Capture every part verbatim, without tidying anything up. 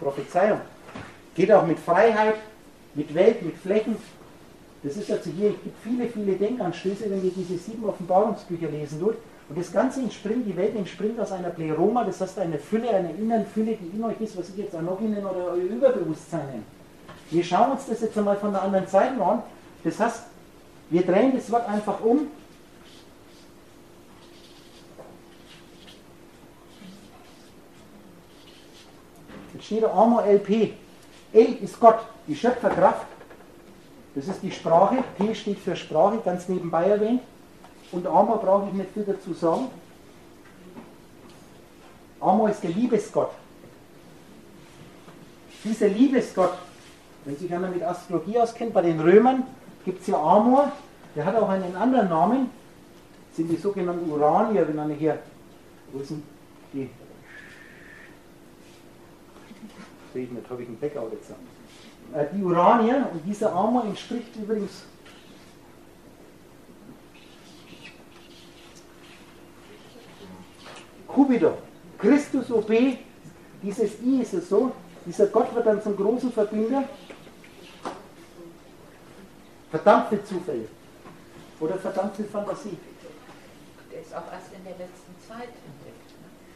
Prophezeiung. Geht auch mit Freiheit, mit Welt, mit Flächen. Das ist also hier, es gibt viele, viele Denkanstöße, wenn ihr diese sieben Offenbarungsbücher lesen tut. Und das Ganze entspringt, die Welt entspringt aus einer Pleroma, das heißt eine Fülle, einer inneren Fülle, die in euch ist, was ich jetzt Anogien nenne oder euer Überbewusstsein nenne. Wir schauen uns das jetzt einmal von der anderen Seite an. Das heißt, wir drehen das Wort einfach um. Jetzt steht da Amor L P. L ist Gott, die Schöpferkraft. Das ist die Sprache. P steht für Sprache, ganz nebenbei erwähnt. Und Amor brauche ich nicht viel dazu sagen. Amor ist der Liebesgott. Dieser Liebesgott, wenn sich einer mit Astrologie auskennt, bei den Römern gibt es ja Amor, der hat auch einen anderen Namen, das sind die sogenannten Uranier, wenn einer hier, wo ist denn die? Sehe ich nicht, habe ich einen Blackout jetzt. Äh, die Uranier, und dieser Amor entspricht übrigens Cupido, Christus O B, dieses I ist es so, dieser Gott wird dann zum großen Verbinder. Verdammte Zufälle oder verdammte Fantasie. Der ist auch erst in der letzten Zeit entdeckt.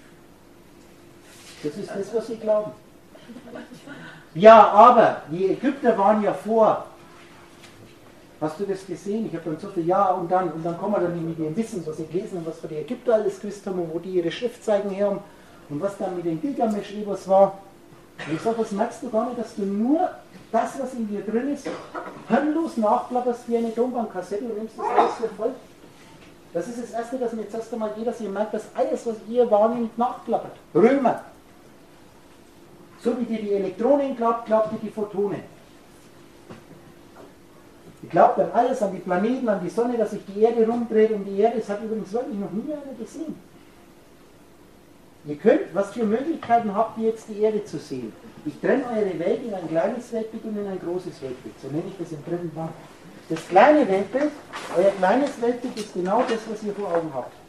Ne? Das ist das, was sie glauben. Ja, aber die Ägypter waren ja vor. Hast du das gesehen? Ich habe dann so viel Ja und dann. Und dann kommen wir dann mit dem Wissen, was sie gelesen haben, was für die Ägypter alles gewusst haben und wo die ihre Schriftzeichen her haben und was dann mit den Gilgamesch-Ebers war. Und ich sage, das merkst du gar nicht, dass du nur das, was in dir drin ist, hirnlos nachplapperst wie eine Tonbandkassette und nimmst das alles für voll. Das ist das Erste, dass mir jetzt erst einmal geht, dass ihr merkt, dass alles, was ihr wahrnehmt, nachplappert. Römer. So wie dir die Elektronen glaubt, glaubt ihr die Photonen. Ihr glaubt an alles, an die Planeten, an die Sonne, dass sich die Erde rumdreht und die Erde, das hat übrigens wirklich noch nie einer gesehen. Ihr könnt, was für Möglichkeiten habt ihr jetzt die Erde zu sehen? Ich trenne eure Welt in ein kleines Weltbild und in ein großes Weltbild. So nenne ich das im dritten Band. Das kleine Weltbild, euer kleines Weltbild ist genau das, was ihr vor Augen habt.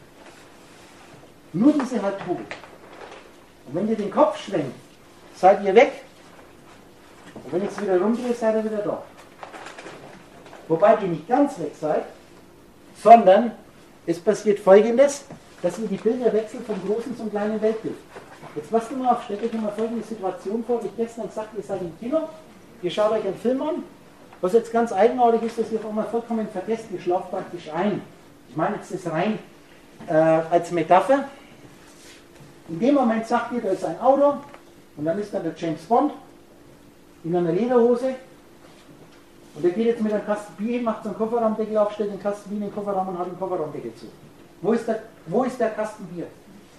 Nur diese Halbkugel. Und wenn ihr den Kopf schwenkt, seid ihr weg. Und wenn ich es wieder rumdrehe, seid ihr wieder da. Wobei ihr nicht ganz weg seid, sondern es passiert Folgendes, dass ihr die Bilder wechselt vom großen zum kleinen Weltbild. Jetzt passt mal auf, stellt euch mal folgende Situation vor, wie ich gestern gesagt habe, ihr seid im Kino, ihr schaut euch einen Film an, was jetzt ganz eigenartig ist, dass ihr auf einmal vollkommen vergesst, ihr schlaft praktisch ein. Ich meine jetzt das rein äh, als Metapher. In dem Moment sagt ihr, da ist ein Auto und dann ist dann der James Bond in einer Lederhose und der geht jetzt mit einem Kasten Bier hin, macht so einen Kofferraumdeckel auf, stellt den Kasten Bier in den Kofferraum und hat den Kofferraumdeckel zu. Wo ist der, wo ist der Kasten Bier?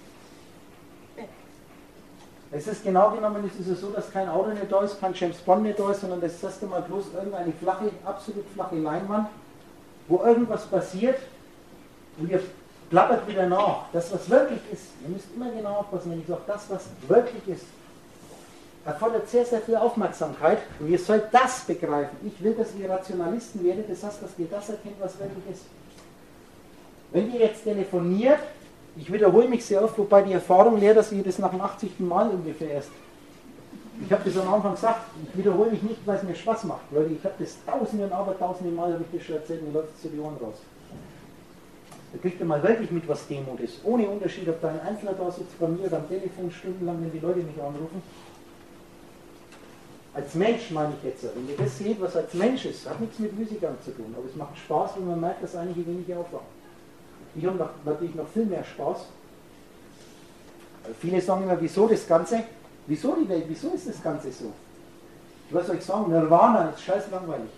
Es ist genau genommen, es ist so, dass kein Auto nicht da ist, kein James Bond nicht da ist, sondern das ist erst einmal bloß irgendeine flache, absolut flache Leinwand, wo irgendwas passiert und ihr plappert wieder nach. Das, was wirklich ist, ihr müsst immer genau aufpassen, wenn ich sage, das, was wirklich ist, erfordert sehr, sehr viel Aufmerksamkeit und ihr sollt das begreifen. Ich will, dass ihr Rationalisten werdet, das heißt, dass ihr das erkennt, was wirklich ist. Wenn ihr jetzt telefoniert, ich wiederhole mich sehr oft, wobei die Erfahrung lehrt, dass ihr das nach dem achtzigsten Mal ungefähr erst. Ich habe das am Anfang gesagt, ich wiederhole mich nicht, weil es mir Spaß macht. Leute, ich habe das tausende und abertausende Mal, habe ich das schon erzählt, mir läuft es zu die Ohren raus. Da kriegt ihr mal wirklich mit, was Demut ist. Ohne Unterschied, ob da ein Einzelner da sitzt bei mir oder am Telefon stundenlang, wenn die Leute mich anrufen. Als Mensch meine ich jetzt, wenn ihr das seht, was als Mensch ist, hat nichts mit Müßiggang zu tun, aber es macht Spaß, wenn man merkt, dass einige wenige aufwachen. Ich habe noch, natürlich noch viel mehr Spaß. Viele sagen immer, wieso das Ganze? Wieso die Welt? Wieso ist das Ganze so? Ich muss euch sagen, Nirvana ist scheiß langweilig.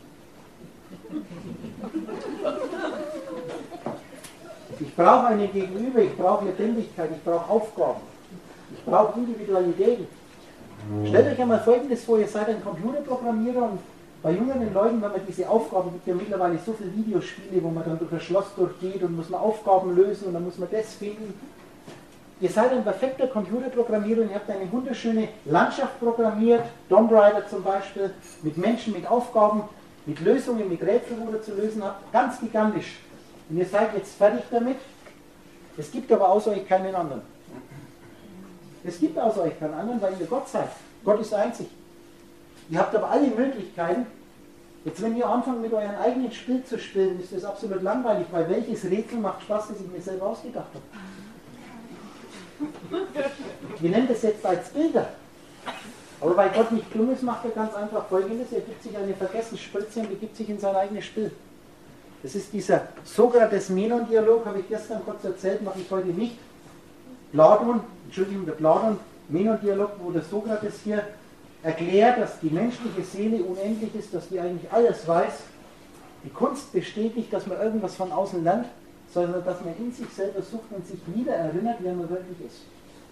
Ich brauche einen Gegenüber, ich brauche Lebendigkeit, ich brauche Aufgaben, ich brauche Individualität. Stellt euch einmal Folgendes vor, ihr seid ein Computerprogrammierer und bei jüngeren Leuten, wenn man diese Aufgaben, gibt ja mittlerweile so viele Videospiele, wo man dann durch ein Schloss durchgeht und muss man Aufgaben lösen und dann muss man das finden. Ihr seid ein perfekter Computerprogrammierer und ihr habt eine wunderschöne Landschaft programmiert, Tomb Raider zum Beispiel, mit Menschen, mit Aufgaben, mit Lösungen, mit Rätseln, wo ihr zu lösen habt, ganz gigantisch. Und ihr seid jetzt fertig damit. Es gibt aber außer euch keinen anderen. Es gibt außer euch keinen anderen, weil ihr Gott seid. Gott ist einzig. Ihr habt aber alle Möglichkeiten. Jetzt, wenn ihr anfangt, mit eurem eigenen Spiel zu spielen, ist das absolut langweilig, weil welches Rätsel macht Spaß, das ich mir selber ausgedacht habe. Wir nennen das jetzt als Bilder. Aber weil Gott nicht dumm ist, macht er ganz einfach Folgendes: Er gibt sich eine Vergessensspritze und begibt sich in sein eigenes Spiel. Das ist dieser Sokrates-Menon-Dialog, habe ich gestern kurz erzählt, mache ich heute nicht. Platon, Entschuldigung, der Platon-Menon-Dialog, wo der Sokrates hier erklärt, dass die menschliche Seele unendlich ist, dass die eigentlich alles weiß. Die Kunst besteht nicht, dass man irgendwas von außen lernt, sondern dass man in sich selber sucht und sich wieder erinnert, wer man wirklich ist.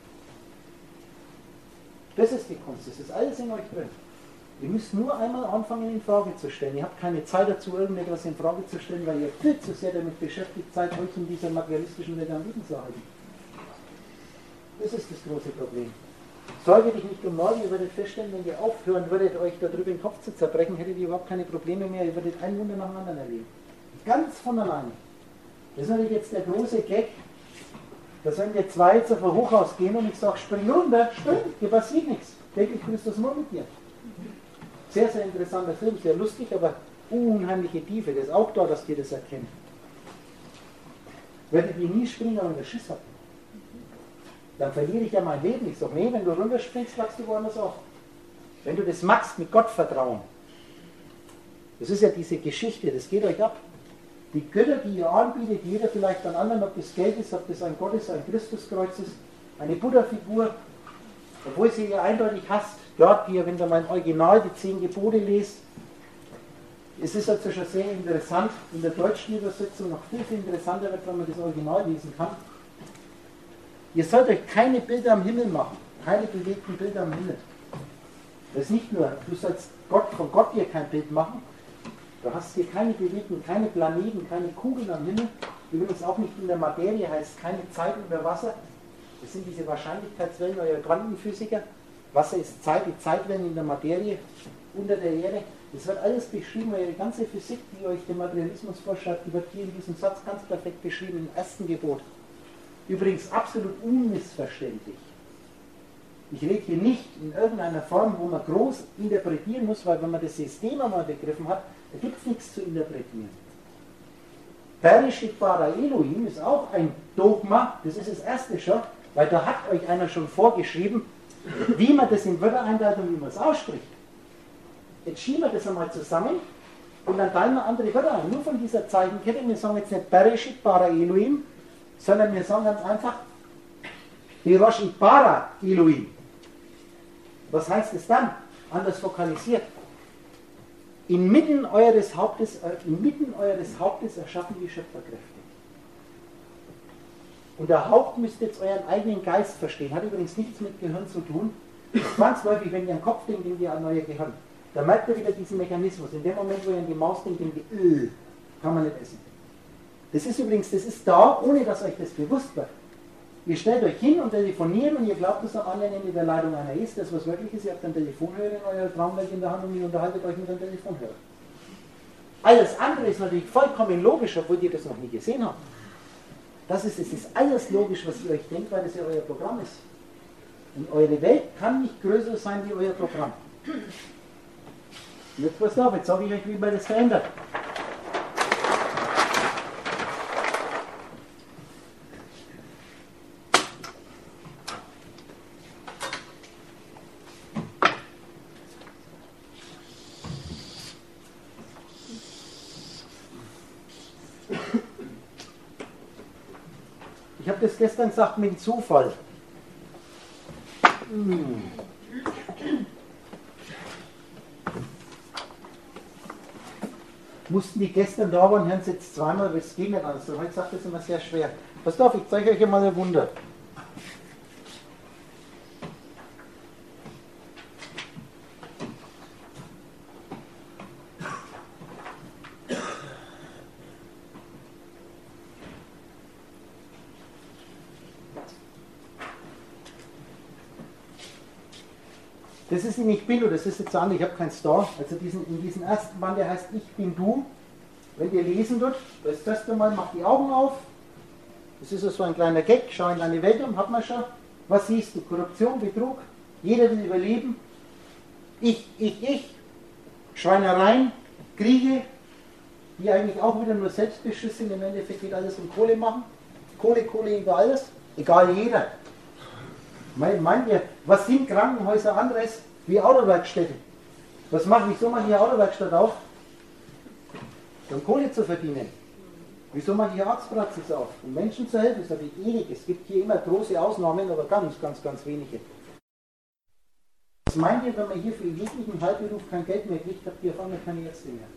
Das ist die Kunst, das ist alles in euch drin. Ihr müsst nur einmal anfangen, in Frage zu stellen. Ihr habt keine Zeit dazu, irgendetwas in Frage zu stellen, weil ihr viel zu sehr damit beschäftigt seid, euch in dieser materialistischen Welt am Leben zu halten. Das ist das große Problem. Sorge dich nicht um morgen, ihr werdet feststellen, wenn ihr aufhören würdet, euch darüber den Kopf zu zerbrechen, hättet ihr überhaupt keine Probleme mehr, ihr würdet ein Wunder nach dem anderen erleben. Ganz von alleine. Das ist natürlich jetzt der große Gag, dass wenn wir zwei jetzt auf ein Hochhaus gehen und ich sage, spring runter, spring, hier passiert nichts. Täglich Christus nur mit dir. Sehr, sehr interessanter Film, sehr lustig, aber unheimliche Tiefe. Das ist auch da, dass ihr das erkennt. Werdet ihr nie springen, wenn ihr Schiss habt. Dann verliere ich ja mein Leben. Ich sage, nee, wenn du runterspringst, wachst du woanders auf. Wenn du das machst mit Gottvertrauen. Das ist ja diese Geschichte, das geht euch ab. Die Götter, die ihr anbietet, jeder vielleicht an anderen, ob das Geld ist, ob das ein Gott ist, ein Christuskreuz ist, eine Buddha-Figur, obwohl sie ihr eindeutig hasst. Dort, hier, wenn ihr mein Original, die zehn Gebote lest, es ist also schon sehr interessant, in der deutschen Übersetzung noch viel, viel interessanter wird, wenn man das Original lesen kann. Ihr sollt euch keine Bilder am Himmel machen, keine bewegten Bilder am Himmel. Das ist nicht nur, du sollst Gott, von Gott dir kein Bild machen, du hast hier keine bewegten, keine Planeten, keine Kugeln am Himmel, übrigens auch nicht in der Materie, heißt keine Zeit unter Wasser. Das sind diese Wahrscheinlichkeitswellen eurer Quantenphysiker. Wasser ist Zeit, die Zeitwellen in der Materie, unter der Erde. Das wird alles beschrieben, weil die ganze Physik, die euch der Materialismus vorschreibt, die wird hier in diesem Satz ganz perfekt beschrieben, im ersten Gebot. Übrigens absolut unmissverständlich. Ich rede hier nicht in irgendeiner Form, wo man groß interpretieren muss, weil wenn man das System einmal begriffen hat, da gibt es nichts zu interpretieren. Bereshit bara Elohim ist auch ein Dogma, das ist das erste schon, weil da hat euch einer schon vorgeschrieben, wie man das in Wörter einteilt und wie man es ausspricht. Jetzt schieben wir das einmal zusammen und dann teilen wir andere Wörter ein. Nur von dieser Zeichenkette, wir sagen jetzt nicht Bereshit bara Elohim, sondern wir sagen ganz einfach Bereshit bara Elohim. Was heißt es dann? Anders vokalisiert. Inmitten eures Hauptes, äh, inmitten eures Hauptes erschaffen die Schöpferkräfte. Und der Haupt müsst jetzt euren eigenen Geist verstehen. Hat übrigens nichts mit Gehirn zu tun. Zwangsläufig, wenn ihr an den Kopf denkt, denkt ihr an euer Gehirn. Da merkt ihr wieder diesen Mechanismus. In dem Moment, wo ihr an die Maus denkt, denkt ihr, öh, kann man nicht essen. Das ist übrigens, das ist da, ohne dass euch das bewusst wird. Ihr stellt euch hin und telefoniert und ihr glaubt, dass am anderen Ende der Leitung einer ist. Das, was wirklich ist, ihr habt einen Telefonhörer in eurer Traumwelt in der Hand und ihr unterhaltet euch mit einem Telefonhörer. Alles andere ist natürlich vollkommen logisch, obwohl ihr das noch nie gesehen habt. Das ist, es ist alles logisch, was ihr euch denkt, weil das ja euer Programm ist. Und eure Welt kann nicht größer sein wie euer Programm. Und jetzt passt auf, jetzt sage ich euch, wie man das verändert. Ich habe das gestern gesagt mit dem Zufall. Hm. Mussten die gestern da waren, hören sie jetzt zweimal, weil es geht nicht anders. Heute sagt das immer sehr schwer. Passt auf, ich zeige euch einmal ein Wunder. Das ist in Ich Bin, oder das ist jetzt an, ich habe keinen Star. Also diesen, in diesem ersten Band, der heißt Ich Bin Du. Wenn ihr lesen dort, das erste Mal macht die Augen auf. Das ist so ein kleiner Gag, schau in deine Welt um, hat man schon. Was siehst du? Korruption, Betrug, jeder will überleben. Ich, ich, ich. Schweinereien, Kriege, die eigentlich auch wieder nur Selbstbeschuss sind. Im Endeffekt geht alles um Kohle machen. Kohle, Kohle über alles. Egal jeder. Meint ihr, was sind Krankenhäuser anderes wie Autowerkstätten? Was macht, wieso man hier Autowerkstatt auf? Um Kohle zu verdienen. Wieso mache ich hier Arztpraxis auf? Um Menschen zu helfen, das sage ich ewig. Es gibt hier immer große Ausnahmen, aber ganz, ganz, ganz wenige. Was meint ihr, wenn man hier für jeglichen Heilberuf kein Geld mehr kriegt, habt ihr auf einmal keine Ärzte mehr?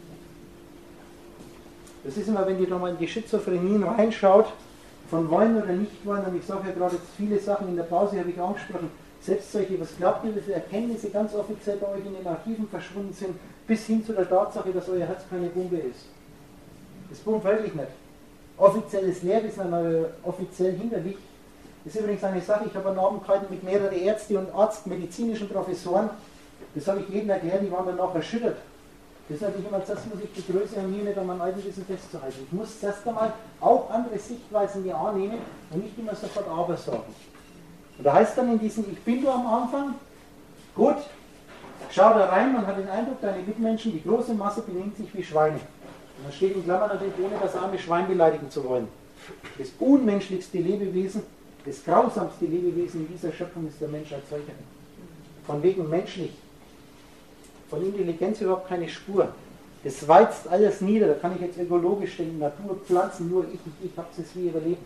Das ist immer, wenn ihr da mal in die Schizophrenien reinschaut, von wollen oder nicht wollen, und ich sage ja gerade jetzt viele Sachen in der Pause, habe ich angesprochen, selbst solche, was glaubt ihr, wie viele Erkenntnisse ganz offiziell bei euch in den Archiven verschwunden sind, bis hin zu der Tatsache, dass euer Herz keine Bombe ist. Das pumpt wirklich nicht. Offizielles Lehrwissen, aber offiziell hinterlich. Das ist übrigens eine Sache, ich habe einen Abend gehalten mit mehreren Ärzte und Arzt, medizinischen Professoren. Das habe ich jedem erklärt, die waren danach erschüttert. Das ist natürlich immer, zuerst muss ich die Größe haben, hier nicht an meinem alten Wissen festzuhalten. Ich muss zuerst einmal auch andere Sichtweisen mir annehmen und nicht immer sofort aber sagen. Und da heißt dann in diesem Ich bin da am Anfang, gut, schau da rein, man hat den Eindruck, deine Mitmenschen, die große Masse benimmt sich wie Schweine. Und da steht in Klammern natürlich, ohne das arme Schwein beleidigen zu wollen. Das unmenschlichste Lebewesen, das grausamste Lebewesen in dieser Schöpfung ist der Mensch als solcher. Von wegen menschlich. Von Intelligenz überhaupt keine Spur. Das weizt alles nieder, da kann ich jetzt ökologisch denken, Natur, Pflanzen, nur ich, ich, ich habe es wie überleben.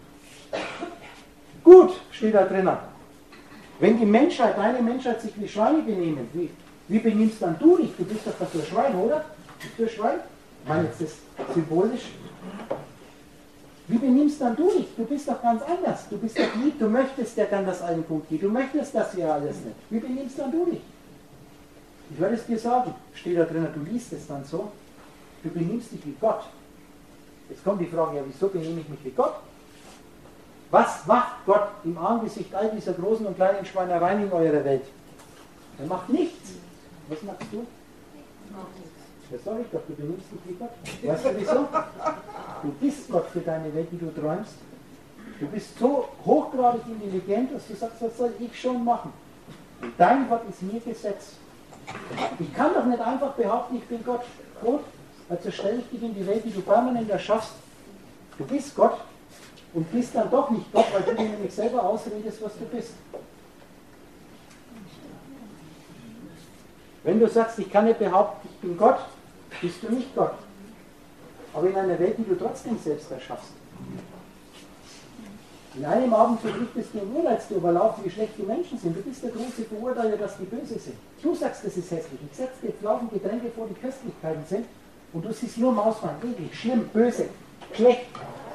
Gut, steht da drinnen. Wenn die Menschheit, deine Menschheit sich wie Schweine benehmen, wie, wie benimmst dann du dich? Du bist doch das Schwein, oder? Bist du ein Schwein? Ich meine jetzt das symbolisch. Wie benimmst dann du dich? Du bist doch ganz anders. Du bist doch lieb, du möchtest ja dann, dass allen gut geht. Du möchtest das ja alles nicht. Wie benimmst dann du dich? Ich werde es dir sagen, steht da drin, du liest es dann so, du benimmst dich wie Gott. Jetzt kommt die Frage, ja, wieso benehme ich mich wie Gott? Was macht Gott im Angesicht all dieser großen und kleinen Schweinereien in eurer Welt? Er macht nichts. Was machst du? Das sage ich doch, du benimmst dich wie Gott. Weißt du wieso? Du bist Gott für deine Welt, die du träumst. Du bist so hochgradig intelligent, dass du sagst, was soll ich schon machen? Und dein Wort ist mir Gesetz. Ich kann doch nicht einfach behaupten, ich bin Gott. Gut, also stelle ich dich in die Welt, die du permanent erschaffst. Du bist Gott und bist dann doch nicht Gott, weil du dir nämlich selber ausredest, was du bist. Wenn du sagst, ich kann nicht behaupten, ich bin Gott, bist du nicht Gott. Aber in einer Welt, die du trotzdem selbst erschaffst. In einem Abend verpflichtest du im Urlaub zu überlaufen, wie schlecht die Menschen sind. Du bist der große Verurteiler, dass die böse sind. Du sagst, das ist hässlich. Ich setze dir Pflaumen, Getränke vor, die Köstlichkeiten sind. Und du siehst nur Mauswein, eklig, schlimm, böse, schlecht.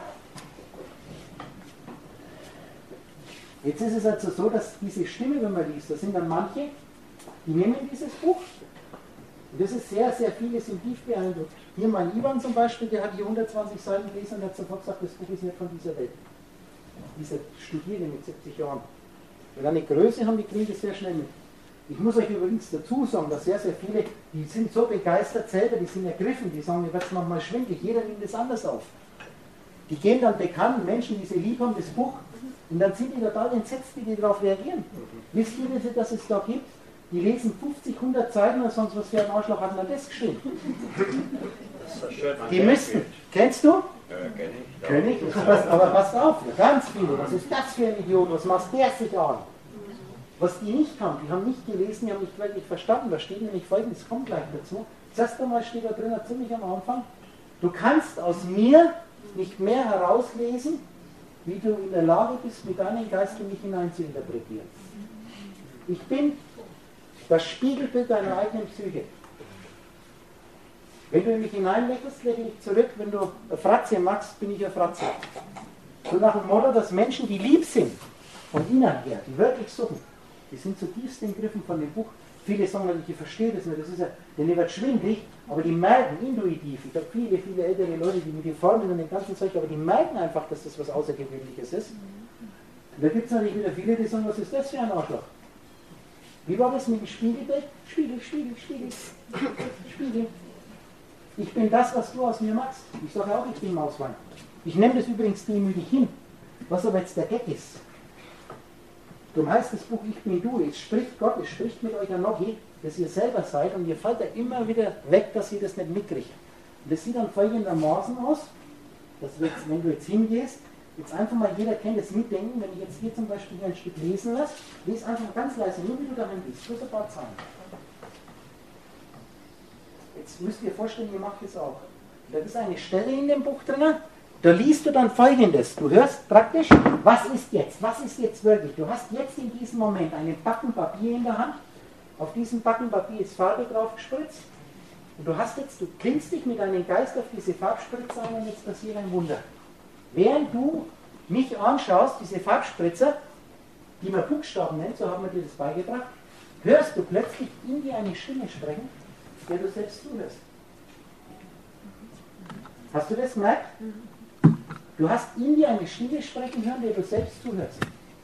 Jetzt ist es also so, dass diese Stimme, wenn man liest, da sind dann manche, die nehmen dieses Buch. Und das ist sehr, sehr viele sind tief beeindruckt. Hier mein Ivan zum Beispiel, der hat hier hundertzwanzig Seiten gelesen und hat sofort gesagt, das Buch ist nicht von dieser Welt. Dieser Studierende mit siebzig Jahren. Wenn eine Größe haben, die kriegen das sehr schnell mit. Ich muss euch übrigens dazu sagen, dass sehr, sehr viele, die sind so begeistert selber, die sind ergriffen, die sagen, mir wird es manchmal schwindelig, jeder nimmt das anders auf. Die gehen dann bekannten Menschen, die sie lieb haben, das Buch, und dann sind die total entsetzt, wie die darauf reagieren. Wisst ihr, dass es da gibt? Die lesen fünfzig, hundert Seiten oder sonst was für ein Arschloch hat man das geschrieben. Die müssten. Kennst du? Ja, kenn ich. Kenn ich? Aber passt auf, ganz viele. Was ist das für ein Idiot? Was macht der sich an? Was die nicht haben, die haben nicht gelesen, die haben nicht wirklich verstanden. Da steht nämlich folgendes, kommt gleich dazu. Zuerst einmal steht da drin, ziemlich am Anfang, du kannst aus mir nicht mehr herauslesen, wie du in der Lage bist, mit deinem Geist in mich hinein zu interpretieren. Ich bin das Spiegelbild deiner eigenen Psyche. Wenn du in mich hineinlächelst, lächle ich zurück. Wenn du eine Fratze magst, bin ich eine Fratze. So nach dem Motto, dass Menschen, die lieb sind, von innen her, die wirklich suchen, die sind zutiefst gegriffen von dem Buch. Viele sagen, ich verstehe das nicht, das ist ja, denen wird schwindelig, aber die merken intuitiv, ich habe viele, viele ältere Leute, die mit den Formeln und dem ganzen Zeug, aber die merken einfach, dass das was Außergewöhnliches ist. Und da gibt es natürlich wieder viele, die sagen, was ist das für ein Arschloch? Wie war das mit dem Spiegelbild? Spiegel, Spiegel, Spiegel, Spiegel. Ich bin das, was du aus mir machst. Ich sage auch, ich bin Mauswein. Ich nehme das übrigens demütig hin. Was aber jetzt der Gag ist. Darum heißt das Buch Ich bin du. Es spricht Gott, es spricht mit euch Anochi, dass ihr selber seid und ihr fallt da immer wieder weg, dass ihr das nicht mitkriegt. Und das sieht dann folgendermaßen aus, dass du jetzt, wenn du jetzt hingehst, jetzt einfach mal, jeder kennt das Mitdenken, wenn ich jetzt hier zum Beispiel ein Stück lesen lasse, lese einfach ganz leise, nur wie du daheim bist, bloß ein paar Zahlen. Jetzt müsst ihr vorstellen, ihr macht das auch. Da ist eine Stelle in dem Buch drin, da liest du dann Folgendes. Du hörst praktisch, was ist jetzt, was ist jetzt wirklich. Du hast jetzt in diesem Moment einen Backen Papier in der Hand, auf diesem Backen Papier ist Farbe drauf gespritzt und du hast jetzt, du klingst dich mit deinem Geist auf diese Farbspritze ein und jetzt passiert ein Wunder. Während du mich anschaust, diese Farbspritzer, die man Buchstaben nennt, so haben wir dir das beigebracht, hörst du plötzlich in dir eine Stimme sprechen, der du selbst zuhörst. Hast du das gemerkt? Du hast in dir eine Stimme sprechen hören, der du selbst zuhörst.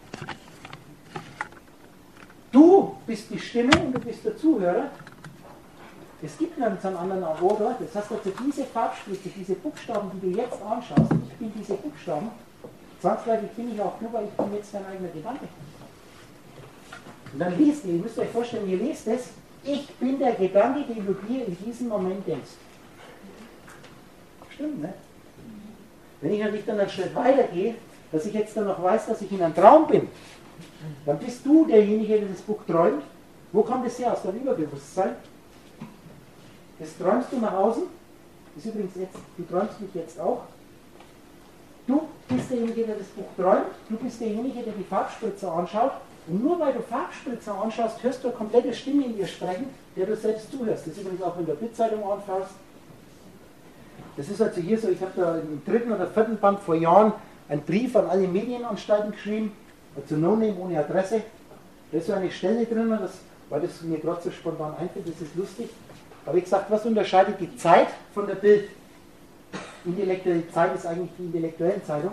Du bist die Stimme und du bist der Zuhörer. Es gibt nirgends einen anderen Ort. Das heißt also, diese Farbspritze, diese Buchstaben, die du jetzt anschaust, ich bin diese Buchstaben, zwangsläufig bin ich auch du, weil ich bin jetzt dein eigener Gedanke. Und dann liest ihr, ihr müsst euch vorstellen, ihr lest es, ich bin der Gedanke, den du dir in diesem Moment denkst. Stimmt, ne? Wenn ich natürlich dann einen Schritt weitergehe, dass ich jetzt dann noch weiß, dass ich in einem Traum bin, dann bist du derjenige, der das Buch träumt. Wo kommt es her? Aus deinem Überbewusstsein. Das träumst du nach außen. Das ist übrigens jetzt, du träumst mich jetzt auch. Du bist derjenige, der das Buch träumt. Du bist derjenige, der die Farbspritzer anschaut. Und nur weil du Farbspritzer anschaust, hörst du eine komplette Stimme in dir sprechen, der du selbst zuhörst. Das ist übrigens auch, wenn du eine Bildzeitung anschaust. Das ist also hier so, ich habe da im dritten oder vierten Band vor Jahren einen Brief an alle Medienanstalten geschrieben, also No-Name ohne Adresse. Da ist so eine Stelle drin, das, weil das mir gerade so spontan einfällt, das ist lustig. Da habe ich gesagt, was unterscheidet die Zeit von der Bild? Intellektuelle Zeit ist eigentlich die intellektuelle Zeitung.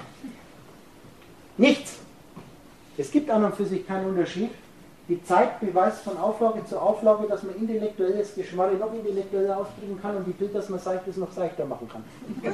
Nichts. Es gibt an und für sich keinen Unterschied. Die Zeit beweist von Auflage zu Auflage, dass man intellektuelles Geschmarre noch intellektueller ausdrücken kann und die Bild, dass man Seichtes noch seichter machen kann.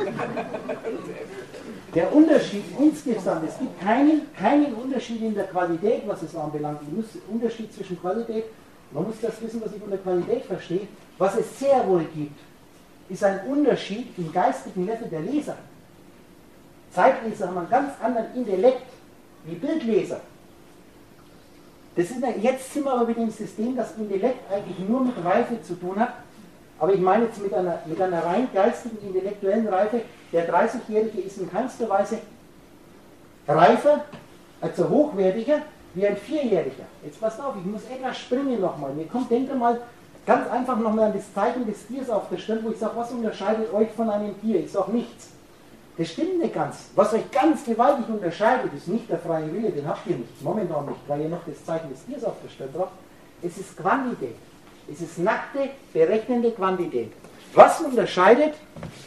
Der Unterschied insgesamt, es gibt keinen, keinen Unterschied in der Qualität, was es anbelangt. Der Unterschied zwischen Qualität, man muss das wissen, was ich unter Qualität verstehe. Was es sehr wohl gibt, ist ein Unterschied im geistigen Level der Leser. Zeitleser haben einen ganz anderen Intellekt wie Bildleser. Das ist, jetzt sind wir aber mit dem System, das Intellekt eigentlich nur mit Reife zu tun hat, aber ich meine jetzt mit einer, mit einer rein geistigen, intellektuellen Reife. Der dreißigjährige ist in keinster Weise reifer, also hochwertiger, wie ein Vierjähriger. Jetzt passt auf, ich muss etwas springen nochmal. Mir kommt, denkt mal, ganz einfach nochmal an das Zeichen des Tiers auf der Stirn, wo ich sage, was unterscheidet euch von einem Tier? Ich sage nichts. Das stimmt nicht ganz. Was euch ganz gewaltig unterscheidet, ist nicht der freie Wille, den habt ihr nicht, momentan nicht, weil ihr noch das Zeichen des Tiers auf der Stirn habt. Es ist Quantität. Es ist nackte, berechnende Quantität. Was unterscheidet,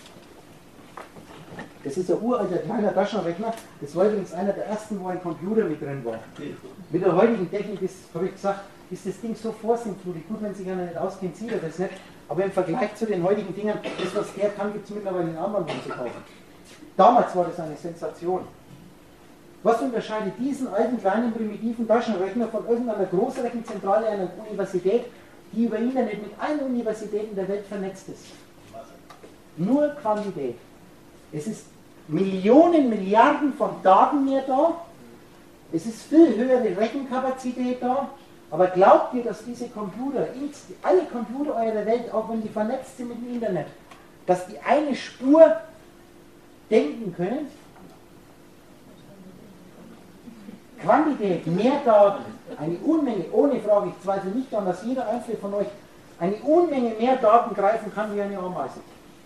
das ist ein uralter kleiner Taschenrechner, das war übrigens einer der ersten, wo ein Computer mit drin war. Mit der heutigen Technik ist, habe ich gesagt, ist das Ding so vorsinnflutig. Gut, wenn sich einer nicht auskennt, sieht er das nicht. Aber im Vergleich zu den heutigen Dingern, das was der kann, gibt es mittlerweile in Armbandungen zu kaufen. Damals war das eine Sensation. Was unterscheidet diesen alten, kleinen, primitiven Taschenrechner von irgendeiner Großrechenzentrale einer Universität, die über Internet mit allen Universitäten der Welt vernetzt ist? Nur Quantität. Es ist Millionen, Milliarden von Daten mehr da. Es ist viel höhere Rechenkapazität da. Aber glaubt ihr, dass diese Computer, alle Computer eurer Welt, auch wenn die vernetzt sind mit dem Internet, dass die eine Spur denken können? Quantität, mehr Daten, eine Unmenge, ohne Frage, ich zweifle nicht an, dass jeder einzelne von euch eine Unmenge mehr Daten greifen kann wie eine Ameise.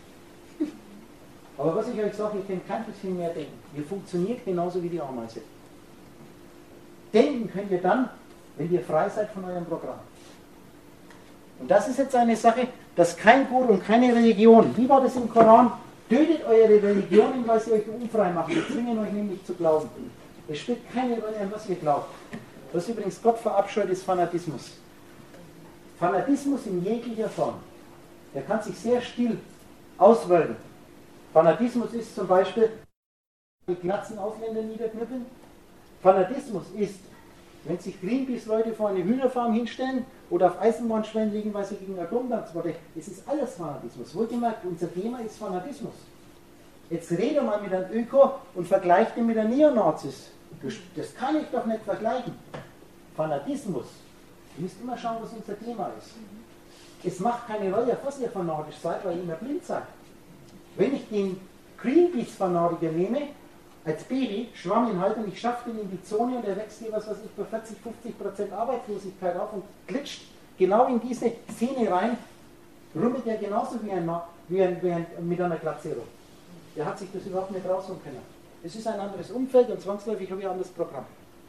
Aber was ich euch sage, ihr könnt kein bisschen mehr denken. Ihr funktioniert genauso wie die Ameise. Denken könnt ihr dann, wenn ihr frei seid von eurem Programm. Und das ist jetzt eine Sache, dass kein Guru und keine Religion, wie war das im Koran? Tötet eure Religionen, weil sie euch unfrei machen. Wir zwingen euch nämlich zu glauben. Es spielt keine Rolle, an was ihr glaubt. Was übrigens Gott verabscheut, ist Fanatismus. Fanatismus in jeglicher Form. Der kann sich sehr still auswirken. Fanatismus ist zum Beispiel die Glatzen Ausländer niederknüppeln. Fanatismus ist Wenn sich Greenpeace-Leute vor eine Hühnerfarm hinstellen oder auf Eisenbahnschwellen liegen, weil sie gegen Atomtransporte, es ist alles Fanatismus. Wohlgemerkt, unser Thema ist Fanatismus. Jetzt rede mal mit einem Öko und vergleiche den mit einem Neonazis. Das kann ich doch nicht vergleichen. Fanatismus. Ihr müsst immer schauen, was unser Thema ist. Es macht keine Rolle, was ihr fanatisch seid, weil ihr immer blind seid. Wenn ich den Greenpeace-Fanatiker nehme, als Baby, schwamm ihn halt und ich schaffe ihn in die Zone und er wächst hier, was weiß ich, bei vierzig, fünfzig Prozent Arbeitslosigkeit auf und glitscht genau in diese Szene rein, rummelt er genauso wie ein, wie ein, wie ein mit einer Glatze rum. Der hat sich das überhaupt nicht rausholen können. Es ist ein anderes Umfeld und zwangsläufig habe ich ein anderes Programm.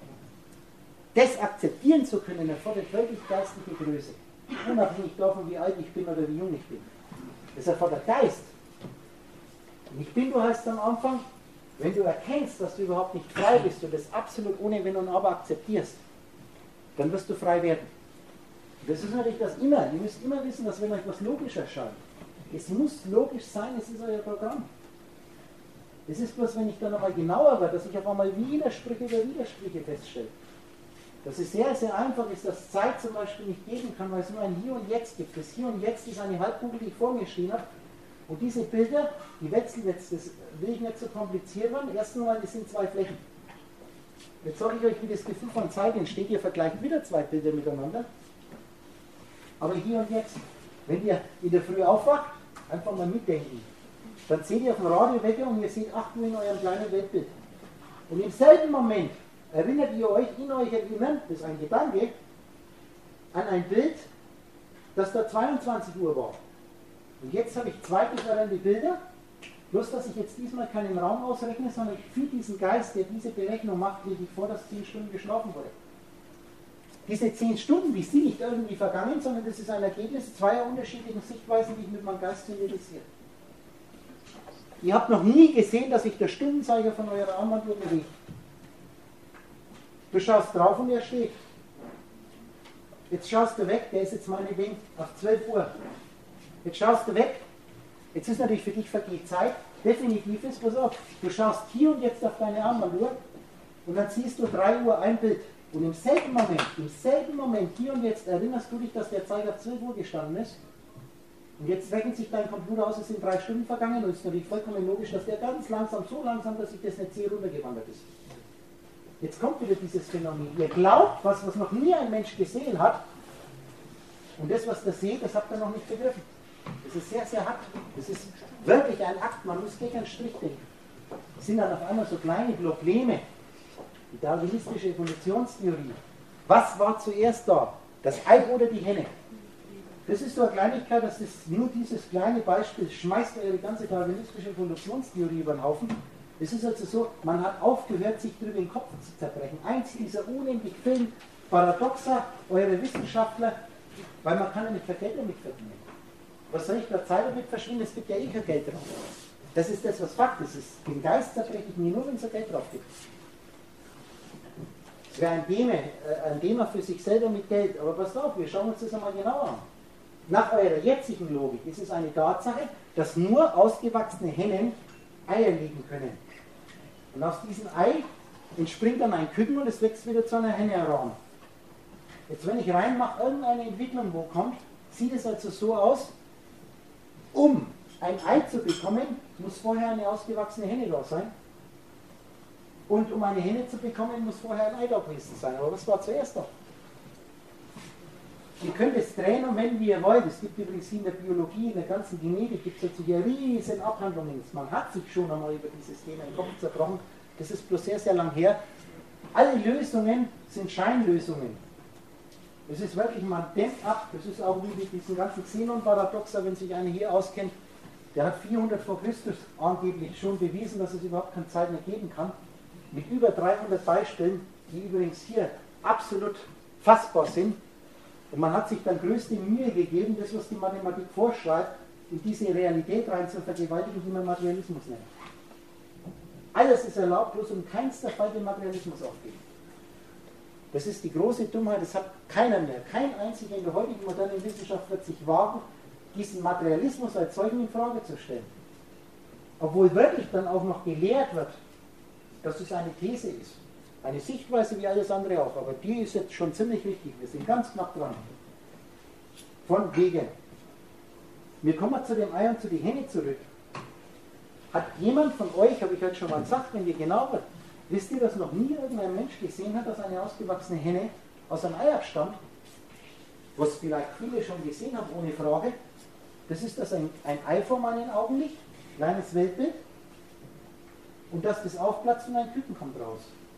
Das akzeptieren zu können, erfordert wirklich geistige Größe. Unabhängig davon, wie alt ich bin oder wie jung ich bin. Das erfordert Geist. Und ich bin, du heißt am Anfang, wenn du erkennst, dass du überhaupt nicht frei bist und das absolut ohne Wenn und Aber akzeptierst, dann wirst du frei werden. Und das ist natürlich das immer. Ihr müsst immer wissen, dass wenn euch was logisch erscheint, es muss logisch sein, es ist euer Programm. Es ist bloß, wenn ich dann nochmal genauer werde, dass ich auf einmal Widersprüche über Widersprüche feststelle. Dass es sehr, sehr einfach ist, dass Zeit zum Beispiel nicht geben kann, weil es nur ein Hier und Jetzt gibt. Das Hier und Jetzt ist eine Halbkugel, die ich vor mir stehen habe. Und diese Bilder, die wechseln jetzt, das will ich nicht so kompliziert machen. Erstens mal, das sind zwei Flächen. Jetzt sage ich euch, wie das Gefühl von Zeit entsteht. Ihr vergleicht wieder zwei Bilder miteinander. Aber Hier und Jetzt. Wenn ihr in der Früh aufwacht, einfach mal mitdenken. Dann seht ihr auf dem Radiowecker und ihr seht acht Uhr in eurem kleinen Weltbild. Und im selben Moment erinnert ihr euch, in euch erinnern, das ist ein Gedanke, an ein Bild, das da zweiundzwanzig Uhr war. Und jetzt habe ich zwei differente Bilder, bloß dass ich jetzt diesmal keinen Raum ausrechne, sondern ich fühle diesen Geist, der diese Berechnung macht, lege ich vor, dass zehn Stunden geschlafen wurde. Diese zehn Stunden, die sind nicht irgendwie vergangen, sondern das ist ein Ergebnis zweier unterschiedlichen Sichtweisen, die ich mit meinem Geist realisiere. Ihr habt noch nie gesehen, dass sich der Stundenzeiger von eurer Armbanduhr bewegt. Du schaust drauf und er steht. Jetzt schaust du weg, der ist jetzt meinetwegen auf zwölf Uhr. Jetzt schaust du weg, jetzt ist natürlich für dich vergeht Zeit, definitiv ist, pass auf, du schaust hier und jetzt auf deine Armbanduhr und dann siehst du drei Uhr ein Bild. Und im selben Moment, im selben Moment, hier und jetzt erinnerst du dich, dass der Zeiger auf zwölf Uhr gestanden ist. Und jetzt rechnet sich dein Computer aus, es sind drei Stunden vergangen und es ist natürlich vollkommen logisch, dass der ganz langsam, so langsam, dass ich das nicht sehe, runtergewandert ist. Jetzt kommt wieder dieses Phänomen. Ihr glaubt, was, was noch nie ein Mensch gesehen hat, und das, was ihr seht, das habt ihr noch nicht begriffen. Das ist sehr, sehr hart. Das ist wirklich ein Akt, man muss gegen einen Strich denken. Es sind dann auf einmal so kleine Probleme. Die darwinistische Evolutionstheorie. Was war zuerst da? Das Ei oder die Henne? Das ist so eine Kleinigkeit, dass das nur dieses kleine Beispiel schmeißt eure ganze darwinistische Evolutionstheorie über den Haufen. Es ist also so, man hat aufgehört, sich darüber den Kopf zu zerbrechen. Eins dieser unendlich vielen Paradoxa, eure Wissenschaftler, weil man kann ja nicht Geld damit verdienen. Was soll ich da Zeit damit verschwinden? Es gibt ja eh kein Geld drauf. Das ist das, was Fakt ist. Den Geist zerbreche ich mir nur, wenn es da Geld drauf gibt. Es wäre ein Thema, ein Thema für sich selber mit Geld. Aber passt auf, wir schauen uns das einmal genauer an. Nach eurer jetzigen Logik ist es eine Tatsache, dass nur ausgewachsene Hennen Eier legen können. Und aus diesem Ei entspringt dann ein Küken und es wächst wieder zu einer Henne heran. Jetzt, wenn ich reinmache, irgendeine Entwicklung, wo kommt, sieht es also so aus, um ein Ei zu bekommen, muss vorher eine ausgewachsene Henne da sein. Und um eine Henne zu bekommen, muss vorher ein Ei da gewesen sein. Aber was war zuerst da? Ihr könnt es drehen und wenden, wie ihr wollt. Es gibt übrigens in der Biologie, in der ganzen Genetik, gibt es dazu ja riesen Abhandlungen. Man hat sich schon einmal über dieses Thema im Kopf zerbrochen. Das ist bloß sehr, sehr lang her. Alle Lösungen sind Scheinlösungen. Es ist wirklich, man dämmt ab. Das ist auch wie mit diesen ganzen Xenon-Paradoxa, wenn sich einer hier auskennt. Der hat vierhundert vor Christus angeblich schon bewiesen, dass es überhaupt keine Zeit mehr geben kann. Mit über dreihundert Beispielen, die übrigens hier absolut fassbar sind. Und man hat sich dann größte Mühe gegeben, das, was die Mathematik vorschreibt, in diese Realität rein zu vergewaltigen, die man Materialismus nennt. Alles ist erlaubt, bloß um keinster Fall den Materialismus aufgeben. Das ist die große Dummheit, das hat keiner mehr. Kein einziger in der heutigen modernen Wissenschaft wird sich wagen, diesen Materialismus als solchen in Frage zu stellen. Obwohl wirklich dann auch noch gelehrt wird, dass es eine These ist. Eine Sichtweise wie alles andere auch, aber die ist jetzt schon ziemlich wichtig. Wir sind ganz knapp dran. Von wegen. Wir kommen zu dem Ei und zu den Henne zurück. Hat jemand von euch, habe ich heute schon mal gesagt, wenn ihr genau wird, wisst ihr, dass noch nie irgendein Mensch gesehen hat, dass eine ausgewachsene Henne aus einem Ei abstammt? Was vielleicht viele schon gesehen haben, ohne Frage. Das ist, dass ein, ein Ei vor meinen Augen liegt, kleines Weltbild, und dass das aufplatzt und ein Küken kommt raus.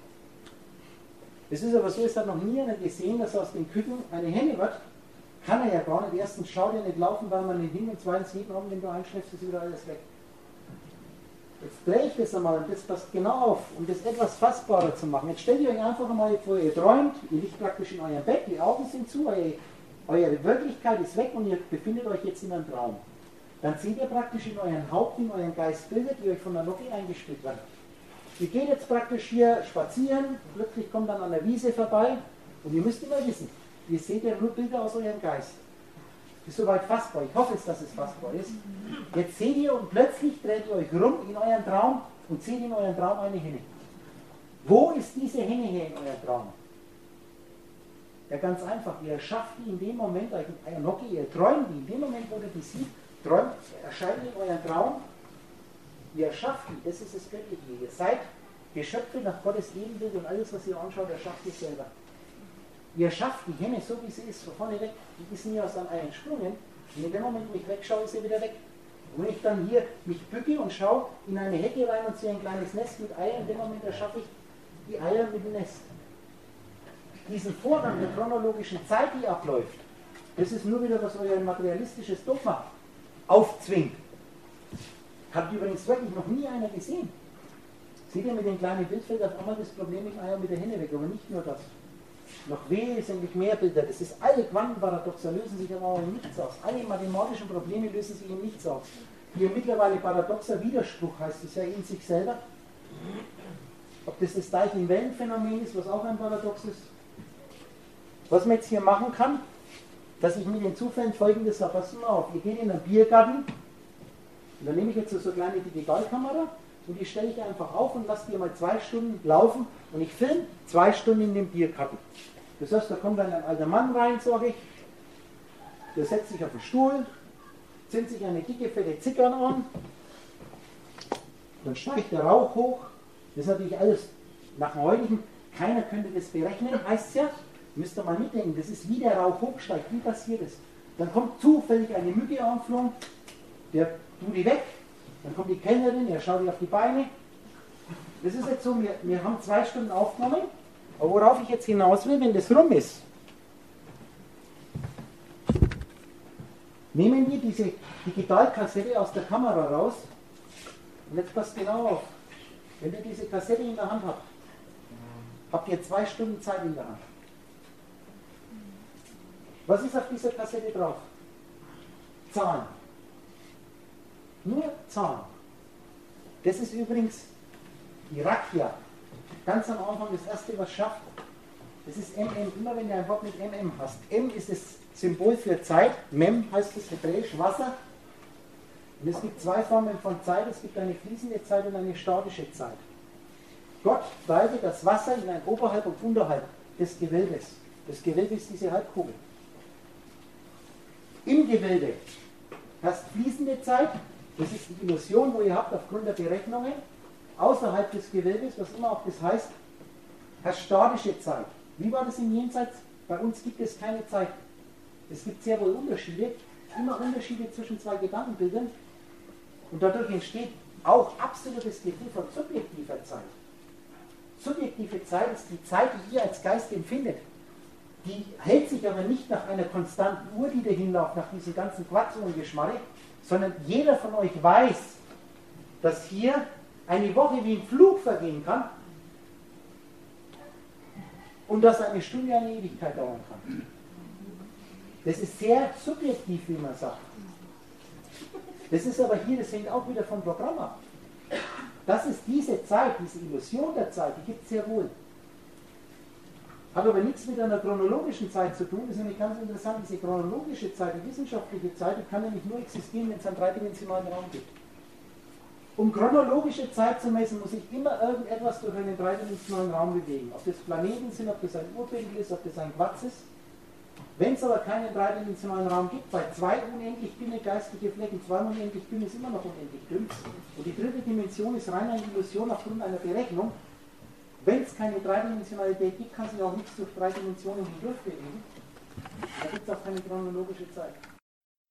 Es ist aber so, es hat noch nie einer gesehen, dass aus dem Küken eine Henne wird. Kann er ja gar nicht. Erstens schaut er nicht laufen, weil man nicht hin, und zweitens jeden Abend, wenn du einschläfst, ist wieder alles weg. Jetzt drehe ich das einmal und das passt genau auf, um das etwas fassbarer zu machen. Jetzt stellt ihr euch einfach einmal vor, ihr träumt, ihr liegt praktisch in eurem Bett, die Augen sind zu, eure, eure Wirklichkeit ist weg und ihr befindet euch jetzt in einem Traum. Dann seht ihr praktisch in euren Haupt, in euren Geist Bilder, die euch von der Logik eingespielt werden. Ihr geht jetzt praktisch hier spazieren, plötzlich kommt dann an der Wiese vorbei und ihr müsst immer wissen, ihr seht ja nur Bilder aus eurem Geist. Das ist soweit fassbar, ich hoffe es, dass es fassbar ist. Jetzt seht ihr und plötzlich dreht ihr euch rum in euren Traum und seht in euren Traum eine Henne. Wo ist diese Henne her in eurem Traum? Ja, ganz einfach, ihr erschafft die in dem Moment, euer Nocke, ihr träumt die, in dem Moment, wo ihr die sieht, träumt, erscheint in euren Traum. Ihr erschafft die, das ist das Göttliche. Ihr seid Geschöpfe nach Gottes Ebenbild und alles, was ihr anschaut, erschafft ihr selber. Ihr schafft die Henne so, wie sie ist, von vorne weg. Die ist nie aus einem Ei entsprungen. Und in dem Moment, wo ich wegschaue, ist sie wieder weg. Und wenn ich dann hier mich bücke und schaue in eine Hecke rein und sehe ein kleines Nest mit Eiern, in dem Moment erschaffe ich die Eier mit dem Nest. Diesen Vorgang der chronologischen Zeit, die abläuft, das ist nur wieder, was euer materialistisches Dogma aufzwingt. Hat übrigens wirklich noch nie einer gesehen. Seht ihr mit dem kleinen Bildfeld auf einmal das Problem mit Eier mit der Henne weg, aber nicht nur das. Noch wesentlich mehr Bilder. Das ist alle Quantenparadoxe, lösen sich aber auch in nichts aus. Alle mathematischen Probleme lösen sich in nichts aus. Hier mittlerweile paradoxer Widerspruch heißt es ja in sich selber. Ob das das Teilchen-Wellen-Phänomen ist, was auch ein Paradox ist. Was man jetzt hier machen kann, dass ich mit den Zufällen folgendes sage. Passen wir auf, ihr geht in einen Biergarten, und dann nehme ich jetzt so eine kleine Digitalkamera und die stelle ich einfach auf und lasse die mal zwei Stunden laufen und ich filme zwei Stunden in dem Biergarten. Das heißt, da kommt dann ein alter Mann rein, sage ich, der setzt sich auf den Stuhl, zündet sich eine dicke, fette Zigarre an, dann steigt der Rauch hoch. Das ist natürlich alles nach dem heutigen, keiner könnte das berechnen, heißt es ja. Müsst ihr mal mitdenken, das ist wie der Rauch hochsteigt, wie passiert es? Dann kommt zufällig eine Mücke anflogen, der tut die weg, dann kommt die Kellnerin, er schaut ihr auf die Beine. Das ist jetzt so, wir, wir haben zwei Stunden aufgenommen, aber worauf ich jetzt hinaus will, wenn das rum ist, nehmen wir diese Digitalkassette aus der Kamera raus und jetzt passt genau auf, wenn ihr diese Kassette in der Hand habt, habt ihr zwei Stunden Zeit in der Hand. Was ist auf dieser Kassette drauf? Zahlen. Nur Zahlen. Das ist übrigens die Rakia. Ganz am Anfang das erste, was schafft. Das ist M M. Immer wenn du ein Wort mit M M hast. M ist das Symbol für Zeit. Mem heißt das hebräisch Wasser. Und es gibt zwei Formen von Zeit. Es gibt eine fließende Zeit und eine statische Zeit. Gott teilte das Wasser in ein Oberhalb und Unterhalb des Gewölbes. Das Gewölbe ist diese Halbkugel. Im Gewölbe hast fließende Zeit, das ist die Illusion, wo ihr habt aufgrund der Berechnungen. Außerhalb des Gewölbes, was immer auch das heißt, hast statische Zeit. Wie war das im Jenseits? Bei uns gibt es keine Zeit. Es gibt sehr wohl Unterschiede, immer Unterschiede zwischen zwei Gedankenbildern. Und dadurch entsteht auch absolutes Gefühl von subjektiver Zeit. Subjektive Zeit ist die Zeit, die ihr als Geist empfindet. Die hält sich aber nicht nach einer konstanten Uhr, die dahin läuft, nach diesem ganzen Quatsch und Geschmarre, sondern jeder von euch weiß, dass hier eine Woche wie im Flug vergehen kann und dass eine Stunde eine Ewigkeit dauern kann. Das ist sehr subjektiv, wie man sagt. Das ist aber hier, das hängt auch wieder vom Programm ab. Das ist diese Zeit, diese Illusion der Zeit, die gibt es sehr wohl. Hat aber nichts mit einer chronologischen Zeit zu tun. Das ist nämlich ganz interessant, diese chronologische Zeit, die wissenschaftliche Zeit, die kann nämlich nur existieren, wenn es einen dreidimensionalen Raum gibt. Um chronologische Zeit zu messen, muss ich immer irgendetwas durch einen dreidimensionalen Raum bewegen. Ob das Planeten sind, ob das ein Urpinkel ist, ob das ein Quatsch ist. Wenn es aber keinen dreidimensionalen Raum gibt, bei zwei unendlich dünne geistliche Flecken, zwei unendlich dünn ist immer noch unendlich dünn, und die dritte Dimension ist rein eine Illusion aufgrund einer Berechnung, wenn es keine Dreidimensionalität gibt, kann sich auch nichts durch drei Dimensionen hindurch bewegen. Da gibt es auch keine chronologische Zeit.